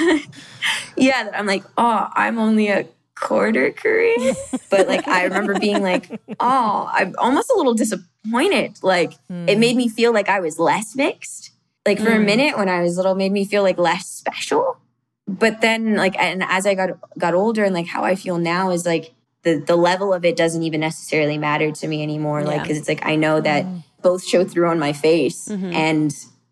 yeah, that I'm like, oh, I'm only a quarter Korean. But like, I remember being like, oh, I'm almost a little disappointed. Like mm. it made me feel like I was less mixed. Like for mm. a minute when I was little, made me feel like less special. But then like, and as I got got older and like how I feel now is like the, the level of it doesn't even necessarily matter to me anymore. Yeah. Like, cause it's like, I know that mm. both show through on my face mm-hmm. and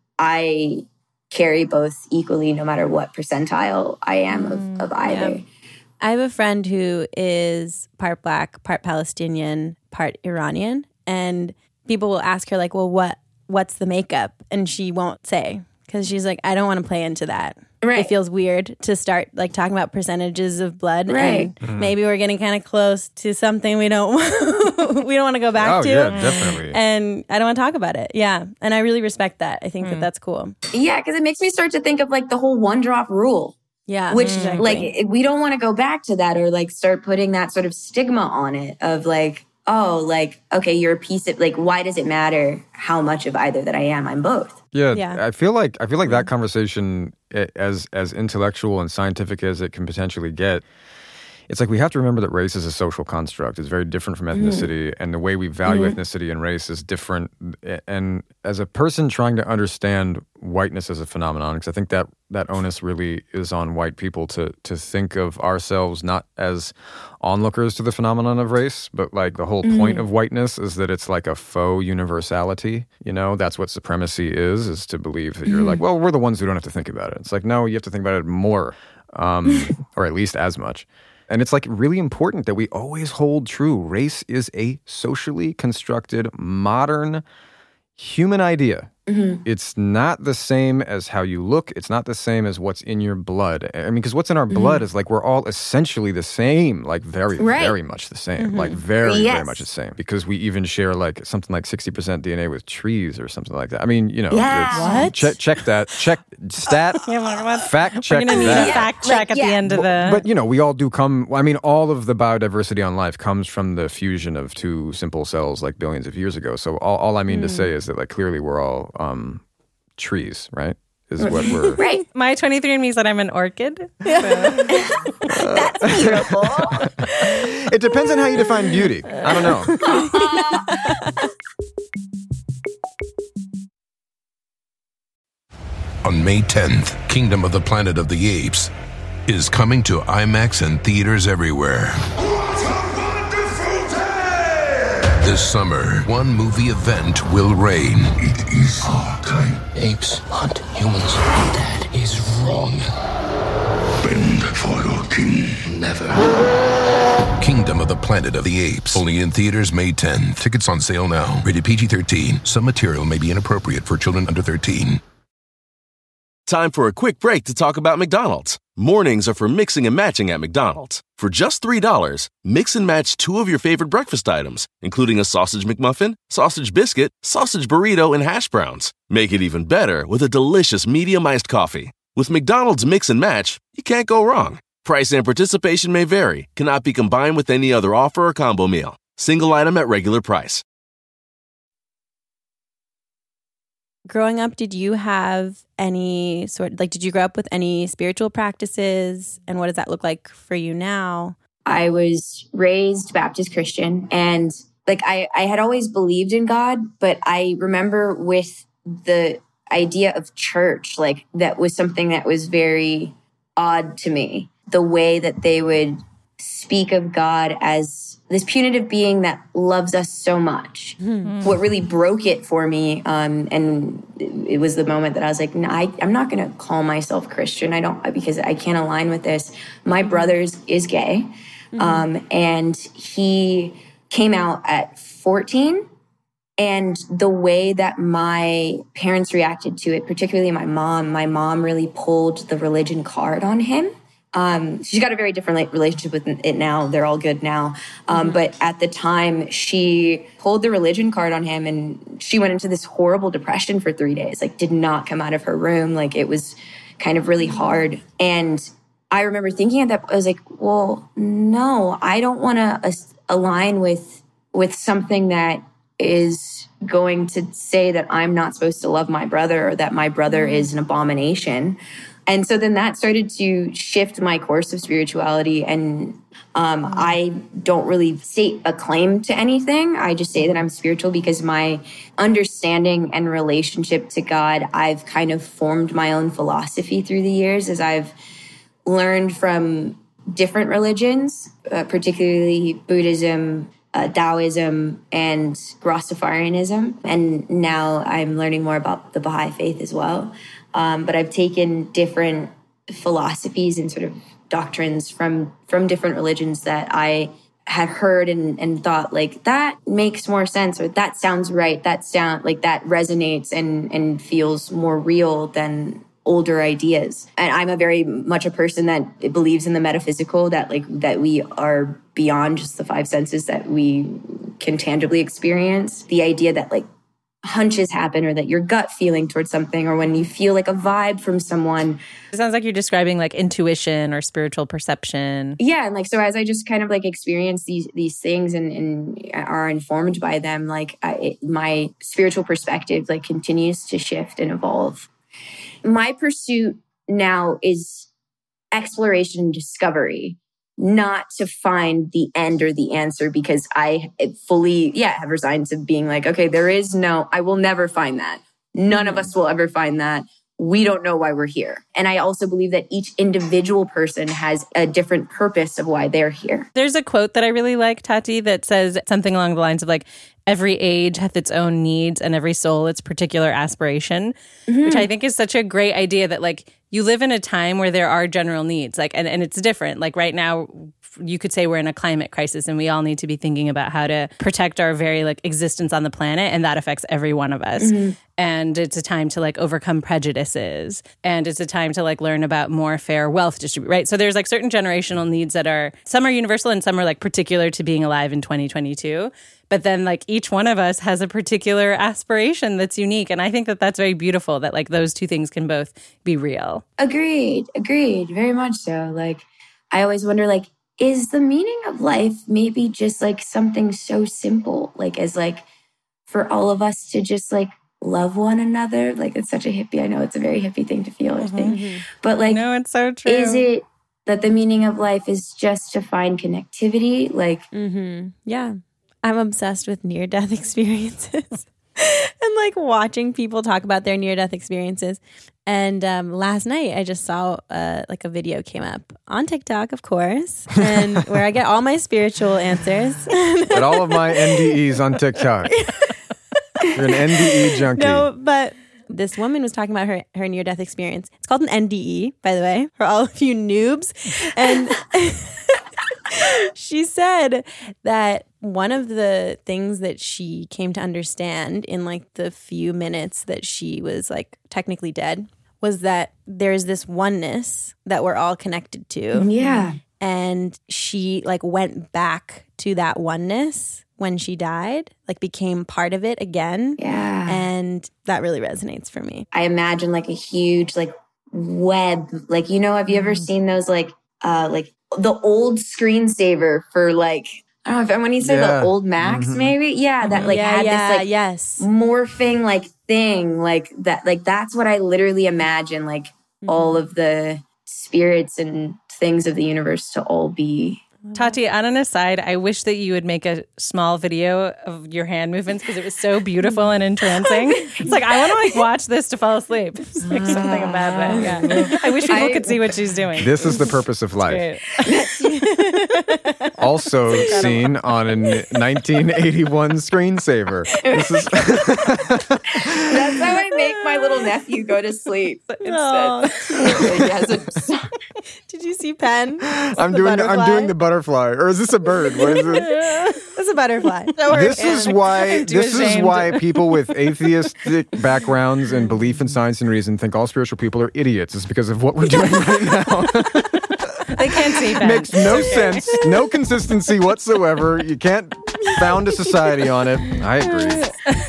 I carry both equally no matter what percentile I am mm. of, of either. Yeah. I have a friend who is part Black, part Palestinian, part Iranian. And people will ask her like, well, what what's the makeup? And she won't say because she's like, I don't want to play into that. Right. It feels weird to start like talking about percentages of blood. Right. And mm-hmm. maybe we're getting kind of close to something we don't we don't want to go back oh, to. Yeah, definitely. And I don't want to talk about it. Yeah. And I really respect that. I think mm. that that's cool. Yeah, because it makes me start to think of like the whole one drop rule. Yeah. Which exactly. like we don't want to go back to that or like start putting that sort of stigma on it of like, oh, like, okay, you're a piece of like, why does it matter how much of either that I am? I'm both. Yeah, yeah. I feel like I feel like that conversation, as as intellectual and scientific as it can potentially get, it's like we have to remember that race is a social construct. It's very different from ethnicity, mm. and the way we value mm-hmm. ethnicity and race is different. And as a person trying to understand whiteness as a phenomenon, because I think that that onus really is on white people to to think of ourselves not as onlookers to the phenomenon of race, but like the whole mm. point of whiteness is that it's like a faux universality. You know, that's what supremacy is, is to believe that you're mm. like, well, we're the ones who don't have to think about it. It's like, no, you have to think about it more. um, or at least as much. And it's like really important that we always hold true. Race is a socially constructed, modern, human idea. Mm-hmm. It's not the same as how you look. It's not the same as what's in your blood. I mean, because what's in our blood mm-hmm. is like we're all essentially the same, like very, right. very much the same, mm-hmm. like very, yes. very much the same. Because we even share like something like sixty percent D N A with trees or something like that. I mean, you know, yeah. what? Check, check that. Check stat. yeah, fact check We're gonna need that. a fact check like, at yeah. the end of the. But, but you know, we all do come. I mean, all of the biodiversity on life comes from the fusion of two simple cells like billions of years ago. So all, all I mean mm. to say is that like clearly we're all. Um, trees, right? Is what we're right. My twenty-three and me said I'm an orchid. So. That's beautiful. It depends on how you define beauty. I don't know. On May tenth, Kingdom of the Planet of the Apes is coming to IMAX and theaters everywhere. This summer, one movie event will reign. It is our time. Apes hunt humans. That is wrong. Bend for your king. Never. Kingdom of the Planet of the Apes. Only in theaters May tenth. Tickets on sale now. Rated P G thirteen. Some material may be inappropriate for children under thirteen. Time for a quick break to talk about McDonald's. Mornings are for mixing and matching at McDonald's. For just three dollars, mix and match two of your favorite breakfast items, including a sausage McMuffin, sausage biscuit, sausage burrito, and hash browns. Make it even better with a delicious medium iced coffee. With McDonald's Mix and Match, you can't go wrong. Price and participation may vary, cannot be combined with any other offer or combo meal. Single item at regular price. Growing up, did you have any sort like, did you grow up with any spiritual practices? And what does that look like for you now? I was raised Baptist Christian, and like I, I had always believed in God, but I remember with the idea of church, like that was something that was very odd to me. The way that they would speak of God as this punitive being that loves us so much. Mm-hmm. What really broke it for me, um, and it was the moment that I was like, no, I, I'm not going to call myself Christian. I don't, because I can't align with this. My brother is gay, mm-hmm. um, and he came out at fourteen. And the way that my parents reacted to it, particularly my mom, my mom really pulled the religion card on him. Um, she's got a very different like, relationship with it now. They're all good now. Um, mm-hmm. But at the time, she pulled the religion card on him, and she went into this horrible depression for three days, like did not come out of her room. Like it was kind of really hard. And I remember thinking at that, I was like, well, no, I don't want to as- align with, with something that is going to say that I'm not supposed to love my brother or that my brother is an abomination. And so then that started to shift my course of spirituality. And um, I don't really state a claim to anything. I just say that I'm spiritual because my understanding and relationship to God, I've kind of formed my own philosophy through the years as I've learned from different religions, uh, particularly Buddhism, uh, Taoism, and Rastafarianism. And now I'm learning more about the Baha'i faith as well. Um, but I've taken different philosophies and sort of doctrines from from different religions that I had heard and, and thought like that makes more sense, or that sounds right. That sound like that resonates and and feels more real than older ideas. And I'm a very much a person that believes in the metaphysical, that like that we are beyond just the five senses that we can tangibly experience. The idea that like hunches happen, or that your gut feeling towards something, or when you feel like a vibe from someone. It sounds like you're describing like intuition or spiritual perception. Yeah. And like, so as I just kind of like experience these, these things and, and are informed by them, like I, it, my spiritual perspective like continues to shift and evolve. My pursuit now is exploration and discovery, not to find the end or the answer, because I fully, yeah, have resigned to being like, okay, there is no, I will never find that. None of us will ever find that. We don't know why we're here. And I also believe that each individual person has a different purpose of why they're here. There's a quote that I really like, Tati, that says something along the lines of like, every age hath its own needs and every soul its particular aspiration, mm-hmm. which I think is such a great idea that like, you live in a time where there are general needs, like, and, and it's different. Like right now, you could say we're in a climate crisis and we all need to be thinking about how to protect our very like existence on the planet, and that affects every one of us. Mm-hmm. And it's a time to like overcome prejudices, and it's a time to like learn about more fair wealth distribution, right? So there's like certain generational needs that are, some are universal and some are like particular to being alive in twenty twenty-two. But then like each one of us has a particular aspiration that's unique. And I think that that's very beautiful that like those two things can both be real. Agreed. Agreed. Very much so. Like, I always wonder, like, is the meaning of life maybe just like something so simple, like as like for all of us to just like love one another? Like, it's such a hippie. I know it's a very hippie thing to feel or mm-hmm. think. But like, no, it's so true. Is it that the meaning of life is just to find connectivity? Like, mm-hmm. yeah. I'm obsessed with near-death experiences and like watching people talk about their near-death experiences. And um, last night I just saw uh, like a video came up on TikTok, of course, and where I get all my spiritual answers. But all of my N D Es on TikTok. You're an N D E junkie. No, but this woman was talking about her, her near-death experience. It's called an N D E, by the way, for all of you noobs. And she said that one of the things that she came to understand in like the few minutes that she was like technically dead was that there's this oneness that we're all connected to. Yeah. And she like went back to that oneness when she died, like became part of it again. Yeah. And that really resonates for me. I imagine like a huge like web, like, you know, have you ever seen those like, uh, like the old screensaver for like, I don't know if when you say yeah. the old Macs, mm-hmm. maybe, yeah, that like yeah, had yeah, this like yes. morphing like thing, like that, like that's what I literally imagine, like mm-hmm. all of the spirits and things of the universe to all be. Tati, on an aside, I wish that you would make a small video of your hand movements because it was so beautiful and entrancing. It's like, I want to like watch this to fall asleep. It's like something about that. Yeah. I wish people I, could see what she's doing. This is the purpose of life. Also seen on a nineteen eighty-one screensaver. This is That's how I make my little nephew go to sleep instead. Did you see Penn? I'm doing. The, I'm doing the butterfly, or is this a bird? What is it? It's a butterfly. This is why. This ashamed. is why people with atheistic backgrounds and belief in science and reason think all spiritual people are idiots. It's because of what we're doing right now. They can't see that. Makes no sense, no consistency whatsoever. You can't found a society on it. I agree.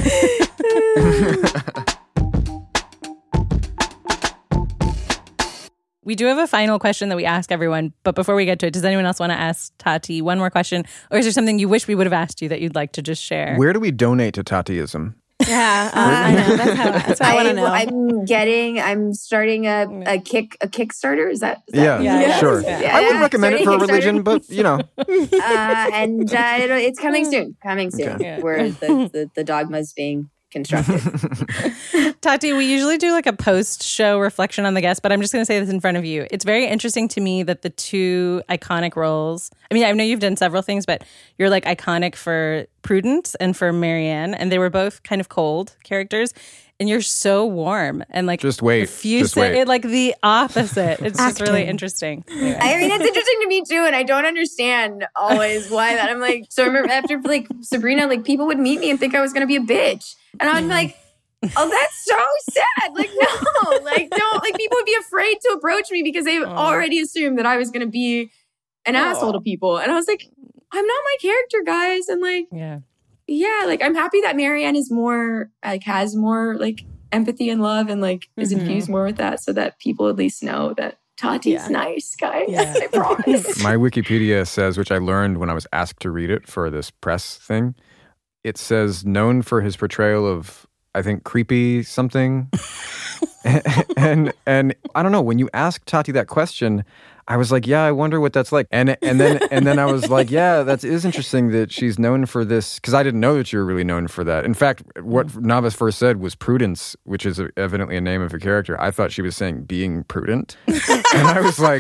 We do have a final question that we ask everyone, but before we get to it, does anyone else want to ask Tati one more question? Or is there something you wish we would have asked you that you'd like to just share? Where do we donate to Tatiism? Yeah, uh, I know. That's how, that's how I, I want to know. I'm getting, I'm starting a, a kick, a Kickstarter. Is that? Is yeah, that yeah, yeah, sure. Yeah. I wouldn't recommend it for a religion, but you know. Uh, and uh, it, it's coming soon. Coming soon. Okay. Yeah. Where the, the, the dogma is being constructed. Tati, we usually do like a post-show reflection on the guest, but I'm just going to say this in front of you. It's very interesting to me that the two iconic roles, I mean, I know you've done several things, but you're like iconic for Prudence and for Marianne, and they were both kind of cold characters, and you're so warm and like just wait, just wait. It, like the opposite. It's just really interesting. Anyway. I mean, it's interesting to me too, and I don't understand always why that. I'm like, so I remember after like Sabrina, like people would meet me and think I was going to be a bitch, and I'm like, oh, that's so sad. Like, no, like don't, like people would be afraid to approach me because they've oh. already assumed that I was going to be an oh. asshole to people, and I was like, I'm not my character, guys, and like, yeah. Yeah, like I'm happy that Marianne is more like has more like empathy and love and like is mm-hmm. infused more with that so that people at least know that Tati's yeah. nice, guys. Yeah. I promise. My Wikipedia says, which I learned when I was asked to read it for this press thing, it says known for his portrayal of, I think, creepy something. and, and and I don't know, when you ask Tati that question, I was like, yeah, I wonder what that's like. And and then and then I was like, yeah, that is interesting that she's known for this, because I didn't know that you were really known for that. In fact, what Navas first said was Prudence, which is evidently a name of a character. I thought she was saying being prudent. And I was like,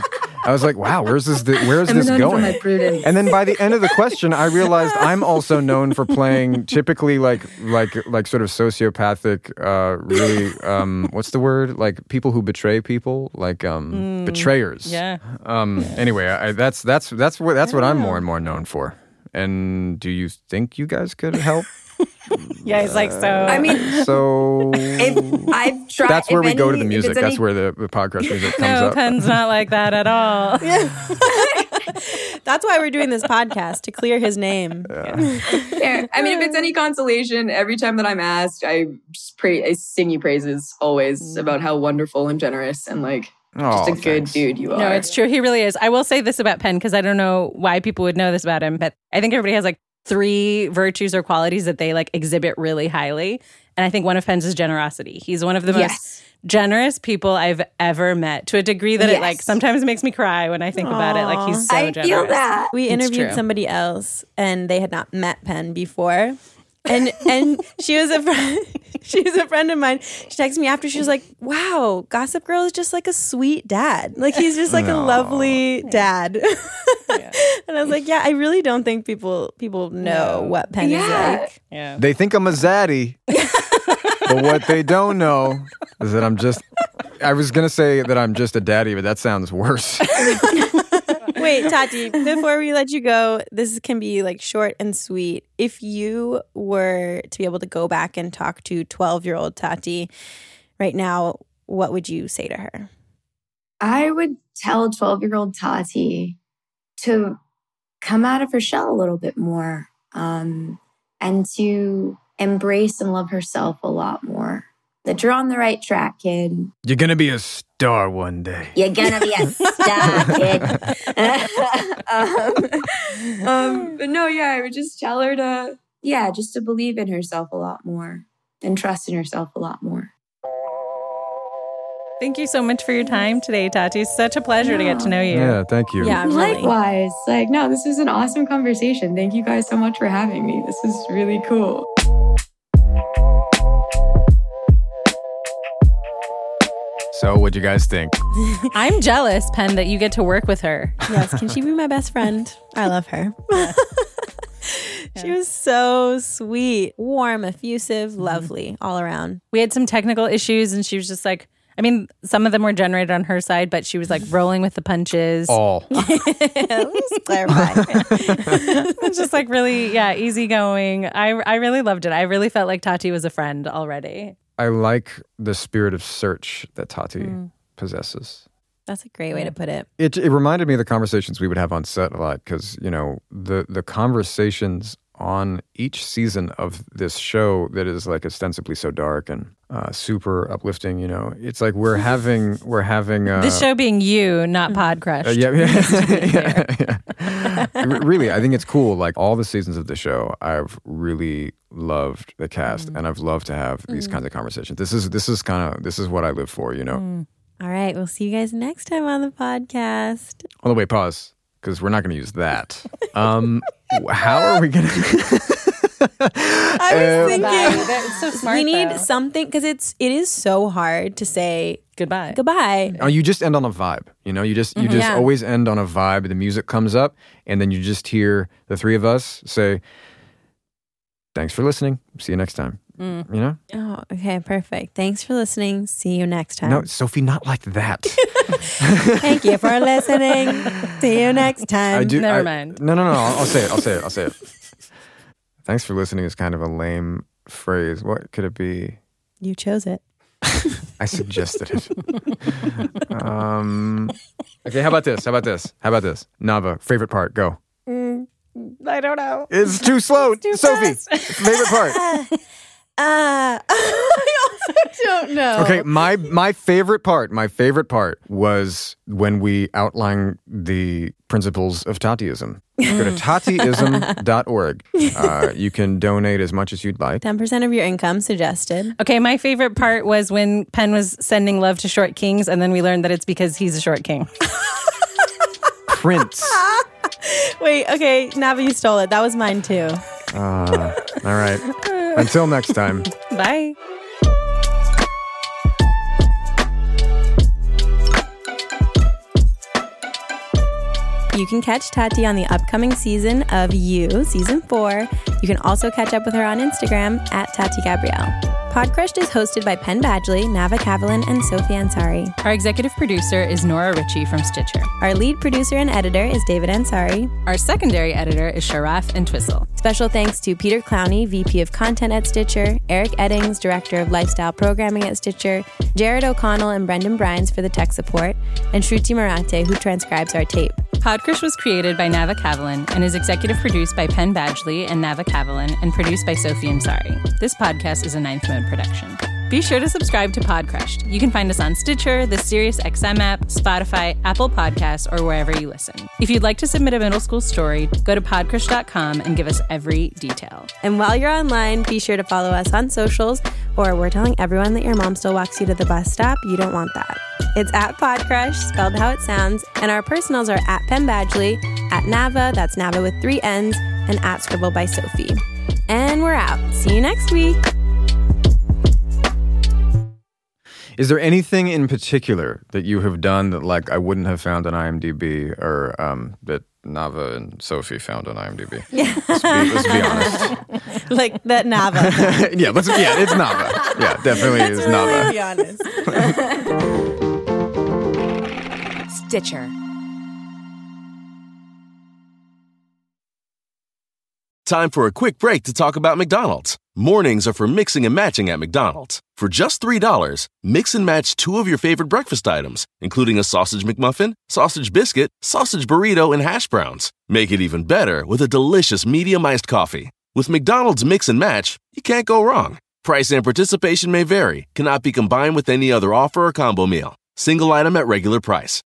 I was like, wow, where's this, where's I'm this known for going? my prudence. And then by the end of the question, I realized I'm also known for playing typically like like like sort of sociopathic, uh, really, um, what's the word? Like people who betray people, like um, Mm, betrayers. yeah. Um, Yeah. Anyway, I, that's that's that's what that's what I'm know. more and more known for. And do you think you guys could help? Yeah, he's like, so. I mean, So if I've tried. that's where if we go to any- the if music. it's That's any- where the, the podcast music comes no, up. Penn's not like that at all. That's why we're doing this podcast, to clear his name. Yeah. I mean, if it's any consolation, every time that I'm asked, I just pray, I sing you praises always about how wonderful and generous and like just Oh, a good thanks. dude you are. No, it's true. He really is. I will say this about Penn because I don't know why people would know this about him, but I think everybody has like three virtues or qualities that they like exhibit really highly. And I think one of Penn's is generosity. He's one of the most Yes. generous people I've ever met to a degree that it Yes. like sometimes makes me cry when I think about it. Like he's so I generous. feel that. We It's interviewed true. somebody else, and they had not met Penn before. And and she was a friend. She was a friend of mine. She texted me after. She was like, "Wow, Gossip Girl is just like a sweet dad. Like he's just like a lovely dad." And I was like, "Yeah, I really don't think people people know No. what Penn Yeah. is like." Yeah. They think I'm a zaddy, but what they don't know is that I'm just. I was gonna say that I'm just a daddy, but that sounds worse. Wait, Tati, before we let you go, this can be like short and sweet. If you were to be able to go back and talk to twelve-year-old Tati right now, what would you say to her? I would tell twelve-year-old Tati to come out of her shell a little bit more um, and to embrace and love herself a lot more. That you're on the right track, kid. You're gonna be a star one day. You're gonna be a star, kid. um, um, but no, yeah, I would just tell her to, yeah, just to believe in herself a lot more and trust in herself a lot more. Thank you so much for your time today, Tati. It's such a pleasure to get to know you. Yeah, thank you. Yeah, really. Likewise. Like, no, this is an awesome conversation. Thank you guys so much for having me. This is really cool. So, what'd you guys think? I'm jealous, Penn, that you get to work with her. Yes, can she be my best friend? I love her. She was so sweet, warm, effusive, lovely, all around. We had some technical issues, and she was just like, I mean, some of them were generated on her side, but she was like rolling with the punches. All. Let's clarify. It's just like really, yeah, easygoing. I I really loved it. I really felt like Tati was a friend already. I like the spirit of search that Tati possesses. That's a great way to put it. It it reminded me of the conversations we would have on set a lot because, you know, the the conversations on each season of this show that is like ostensibly so dark and uh, super uplifting, you know, it's like we're having we're having uh, This show being you, not Pod Crush. Uh, yeah, yeah, yeah, yeah. R- Really, I think it's cool. Like all the seasons of the show, I've really loved the cast, and I've loved to have these kinds of conversations. This is this is kind of this is what I live for, you know. All right, we'll see you guys next time on the podcast. On the way, pause, because we're not going to use that. Um, how are we going to? I was thinking That's so smart. we need though. something because it's it is so hard to say Goodbye. goodbye. Oh, you just end on a vibe. You know, you just you just Yeah. always end on a vibe. The music comes up, and then you just hear the three of us say, "Thanks for listening. See you next time." You know? Oh, okay, perfect. Thanks for listening. See you next time. No, Sophie, not like that. Thank you for listening. See you next time. I do. Never I- mind. No, no, no. I'll, I'll say it. I'll say it. I'll say it. Thanks for listening is kind of a lame phrase. What could it be? You chose it. I suggested it. um, okay, how about this? How about this? How about this? Nava, favorite part, go. I don't know. It's too slow. too Sophie, fast. favorite part. Uh, I also don't know. Okay, my my favorite part, my favorite part was when we outlined the principles of Tatiism. Go to tatiism dot org. Uh, you can donate as much as you'd like. ten percent of your income suggested. Okay, my favorite part was when Penn was sending love to Short Kings, and then we learned that it's because he's a short king. Prince. Wait, okay, Navi, you stole it. That was mine too. Uh, all right. Until next time. Bye. You can catch Tati on the upcoming season of You, season four. You can also catch up with her on Instagram at Tati Gabrielle. Podcrushed is hosted by Penn Badgley, Nava Kavalin, and Sophie Ansari. Our executive producer is Nora Ritchie from Stitcher. Our lead producer and editor is David Ansari. Our secondary editor is Sharaf and Twistle. Special thanks to Peter Clowney, V P of Content at Stitcher, Eric Eddings, Director of Lifestyle Programming at Stitcher, Jared O'Connell and Brendan Brines for the tech support, and Shruti Marate, who transcribes our tape. Podcrush was created by Nava Kavalin and is executive produced by Penn Badgley and Nava Kavalin and produced by Sophie Ansari. This podcast is a Ninth Mode production. Be sure to subscribe to Podcrushed. You can find us on Stitcher, the SiriusXM app, Spotify, Apple Podcasts, or wherever you listen. If you'd like to submit a middle school story, go to podcrush dot com and give us every detail. And while you're online, be sure to follow us on socials, or we're telling everyone that your mom still walks you to the bus stop. You don't want that. It's at Podcrush, spelled how it sounds, and our personals are at Penn Badgley, at Nava, that's Nava with three N's, and at Scribble by Sophie. And we're out. See you next week. Is there anything in particular that you have done that, like, I wouldn't have found on IMDb, or um, that Nava and Sophie found on IMDb? Yeah. Let's be, let's be honest. Like that Nava. yeah, let's, yeah, it's Nava. Yeah, definitely Let's is really Nava. Be honest. Stitcher. Time for a quick break to talk about McDonald's. Mornings are for mixing and matching at McDonald's. For just three dollars, mix and match two of your favorite breakfast items, including a sausage McMuffin, sausage biscuit, sausage burrito, and hash browns. Make it even better with a delicious medium iced coffee. With McDonald's Mix and Match, you can't go wrong. Price and participation may vary, cannot be combined with any other offer or combo meal. Single item at regular price.